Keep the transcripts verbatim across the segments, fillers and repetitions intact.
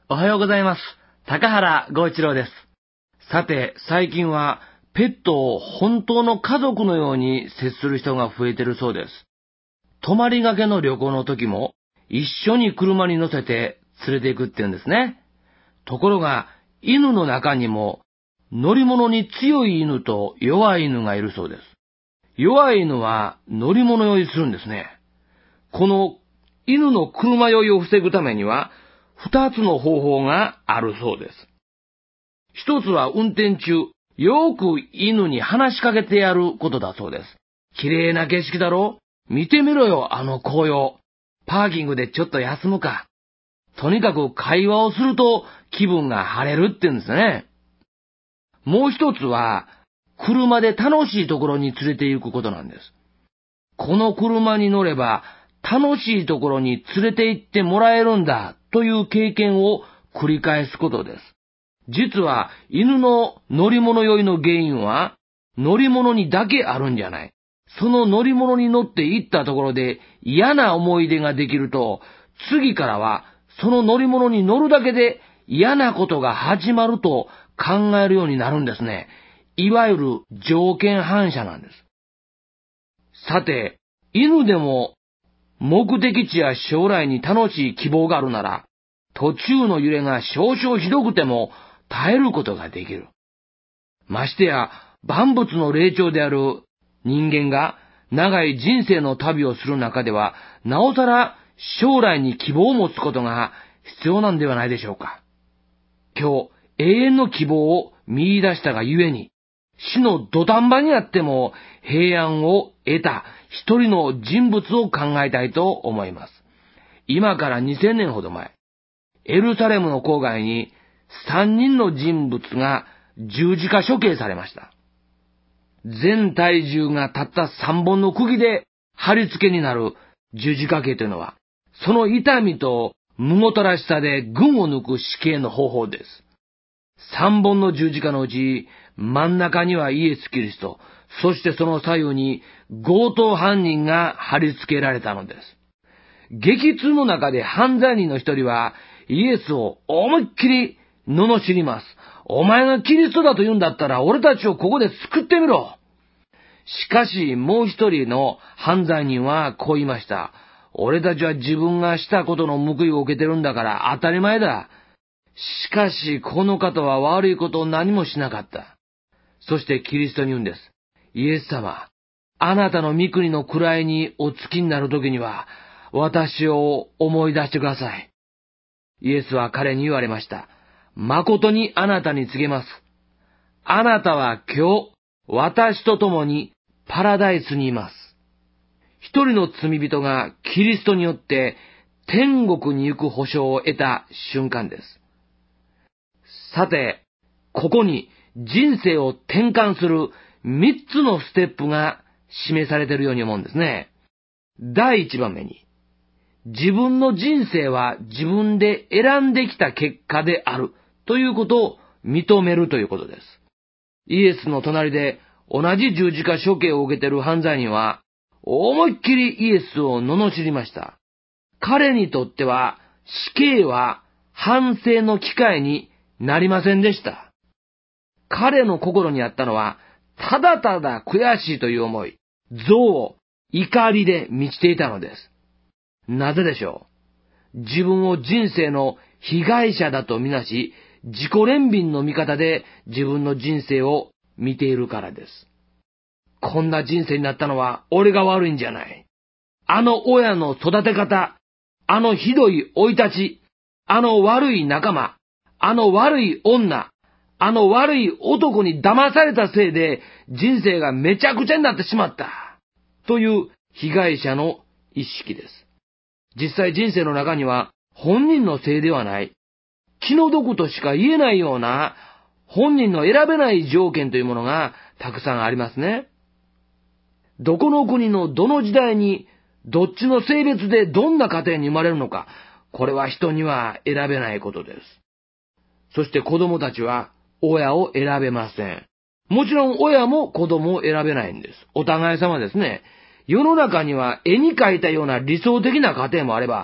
おはようございます。高原剛一郎です。さて、最近はペットを本当の家族のように接する人が増えてるそうです。泊まりがけの旅行の時も一緒に車に乗せて連れて行くって言うんですね。ところが、犬の中にも乗り物に強い犬と弱い犬がいるそうです。弱い犬は乗り物酔いするんですね。この犬の車酔いを防ぐためには二つの方法があるそうです。一つは運転中、よく犬に話しかけてやることだそうです。綺麗な景色だろ？見てみろよ、あの紅葉。パーキングでちょっと休むか。とにかく会話をすると気分が晴れるって言うんですね。もう一つは、車で楽しいところに連れて行くことなんです。この車に乗れば楽しいところに連れて行ってもらえるんだという経験を繰り返すことです。実は犬の乗り物酔いの原因は乗り物にだけあるんじゃない。その乗り物に乗って行ったところで嫌な思い出ができると、次からはその乗り物に乗るだけで嫌なことが始まると考えるようになるんですね。いわゆる条件反射なんです。さて、犬でも目的地や将来に楽しい希望があるなら、途中の揺れが少々ひどくても耐えることができる。ましてや、万物の霊長である人間が長い人生の旅をする中では、なおさら将来に希望を持つことが必要なんではないでしょうか。今日、永遠の希望を見出したがゆえに、死の土壇場にあっても平安を得た一人の人物を考えたいと思います。今からにせんねんほど前、エルサレムの郊外に三人の人物が十字架処刑されました。全体重がたった三本の釘で貼り付けになる十字架刑というのは、その痛みとむごたらしさで群を抜く死刑の方法です。三本の十字架のうち真ん中にはイエス・キリスト、そしてその左右に強盗犯人が貼り付けられたのです。激痛の中で犯罪人の一人はイエスを思いっきり罵ります。お前がキリストだと言うんだったら俺たちをここで救ってみろ。しかしもう一人の犯罪人はこう言いました。俺たちは自分がしたことの報いを受けてるんだから当たり前だ。しかしこの方は悪いことを何もしなかった。そしてキリストに言うんです。イエス様、あなたの御国の位にお付きになるときには私を思い出してください。イエスは彼に言われました。誠にあなたに告げます。あなたは今日私と共にパラダイスにいます。一人の罪人がキリストによって天国に行く保証を得た瞬間です。さて、ここに人生を転換する三つのステップが示されているように思うんですね。第一番目に、自分の人生は自分で選んできた結果であるということを認めるということです。イエスの隣で同じ十字架処刑を受けている犯罪人は思いっきりイエスを罵りました。彼にとっては死刑は反省の機会になりませんでした。彼の心にあったのはただただ悔しいという思い、憎悪、怒りで満ちていたのです。なぜでしょう。自分を人生の被害者だとみなし、自己憐憫の見方で自分の人生を見ているからです。こんな人生になったのは俺が悪いんじゃない。あの親の育て方、あのひどい生い立ち、あの悪い仲間、あの悪い女、あの悪い男に騙されたせいで人生がめちゃくちゃになってしまった。という被害者の意識です。実際人生の中には本人のせいではない、気の毒としか言えないような本人の選べない条件というものがたくさんありますね。どこの国のどの時代にどっちの性別でどんな家庭に生まれるのか、これは人には選べないことです。そして子供たちは親を選べません。もちろん親も子供を選べないんです。お互い様ですね。世の中には絵に描いたような理想的な家庭もあれば、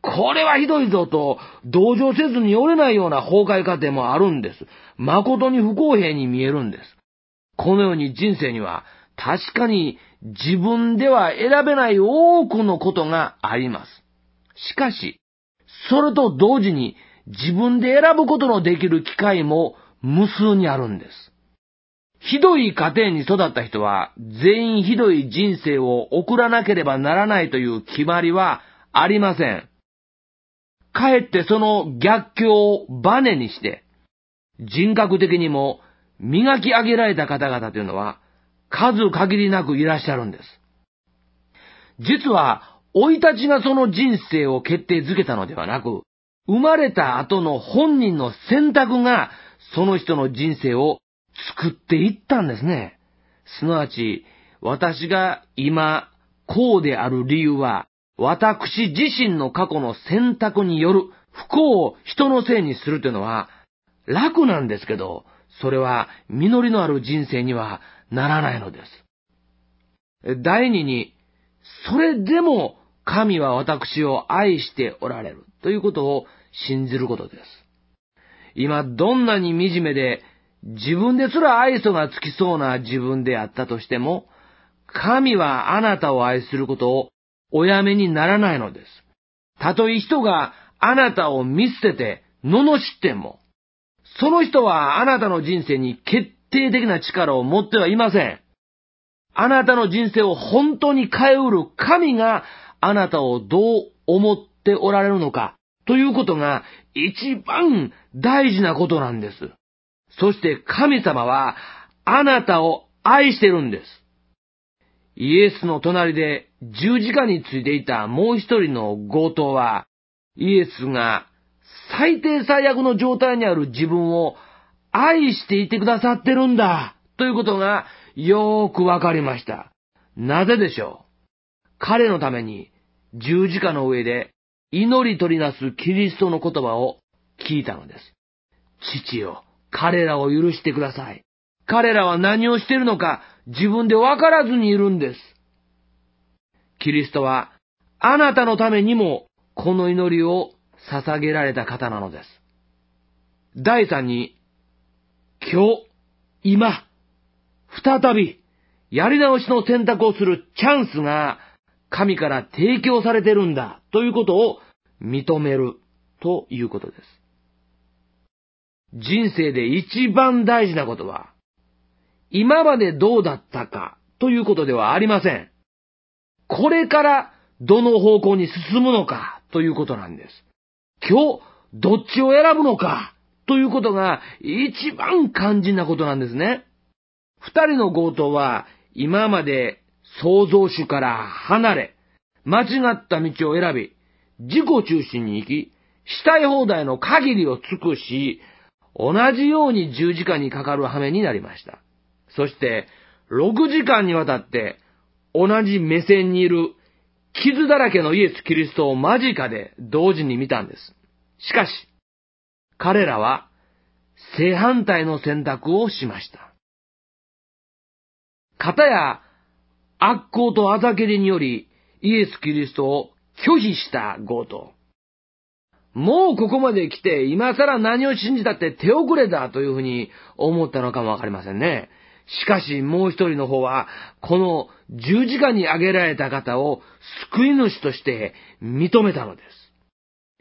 これはひどいぞと同情せずに折れないような崩壊過程もあるんです。誠に不公平に見えるんです。このように人生には確かに自分では選べない多くのことがあります。しかし、それと同時に自分で選ぶことのできる機会も無数にあるんです。ひどい家庭に育った人は全員ひどい人生を送らなければならないという決まりはありません。かえってその逆境をバネにして、人格的にも磨き上げられた方々というのは数限りなくいらっしゃるんです。実は、生い立ちがその人生を決定づけたのではなく、生まれた後の本人の選択がその人の人生を作っていったんですね。すなわち、私が今、こうである理由は、私自身の過去の選択による不幸を人のせいにするというのは楽なんですけど、それは実りのある人生にはならないのです。第二に、それでも神は私を愛しておられるということを信じることです。今どんなに惨めで自分ですら愛想がつきそうな自分であったとしても、神はあなたを愛することをおやめにならないのです。たとえ人があなたを見捨てて罵っても、その人はあなたの人生に決定的な力を持ってはいません。あなたの人生を本当に変えうる神があなたをどう思っておられるのかということが一番大事なことなんです。そして神様はあなたを愛してるんです。イエスの隣で十字架についていたもう一人の強盗は、イエスが最低最悪の状態にある自分を愛していてくださってるんだということがよーくわかりました。なぜでしょう。彼のために十字架の上で祈り取りなすキリストの言葉を聞いたのです。父よ、彼らを許してください。彼らは何をしているのか自分でわからずにいるんです。キリストはあなたのためにもこの祈りを捧げられた方なのです。第三に、今日、今、再びやり直しの選択をするチャンスが神から提供されてるんだということを認めるということです。人生で一番大事なことは、今までどうだったかということではありません。これからどの方向に進むのかということなんです。今日どっちを選ぶのかということが一番肝心なことなんですね。二人の強盗は今まで創造主から離れ、間違った道を選び、自己中心に生き、したい放題の限りを尽くし、同じように十字架にかかる羽目になりました。そして、ろくじかんにわたって、同じ目線にいる、傷だらけのイエス・キリストを間近で同時に見たんです。しかし、彼らは、正反対の選択をしました。片や、悪行とあざけりにより、イエス・キリストを拒否した強盗。もうここまで来て、今更何を信じたって手遅れだというふうに思ったのかもわかりませんね。しかしもう一人の方は、この十字架に上げられた方を救い主として認めたのです。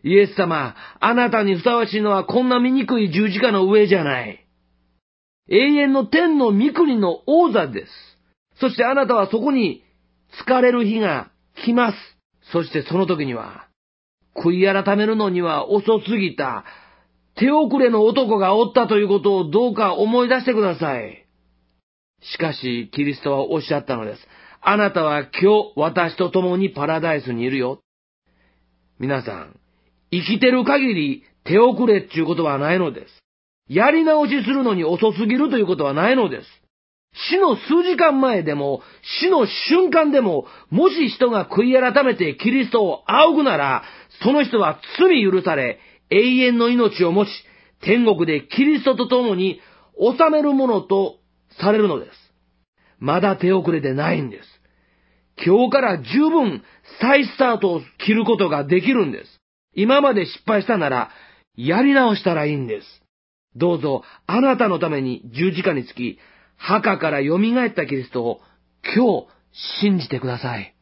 イエス様、あなたにふさわしいのはこんな醜い十字架の上じゃない。永遠の天の御国の王座です。そしてあなたはそこに疲れる日が来ます。そしてその時には、悔い改めるのには遅すぎた手遅れの男がおったということをどうか思い出してください。しかし、キリストはおっしゃったのです。あなたは今日私と共にパラダイスにいるよ。皆さん、生きてる限り手遅れっていうことはないのです。やり直しするのに遅すぎるということはないのです。死の数時間前でも、死の瞬間でも、もし人が悔い改めてキリストを仰ぐなら、その人は罪許され、永遠の命を持ち、天国でキリストと共に治めるものとされるのです。まだ手遅れでないんです。今日から十分再スタートを切ることができるんです。 今まで失敗したなら、やり直したらいいんです。どうぞ、あなたのために十字架につき、墓から蘇ったキリストを今日信じてください。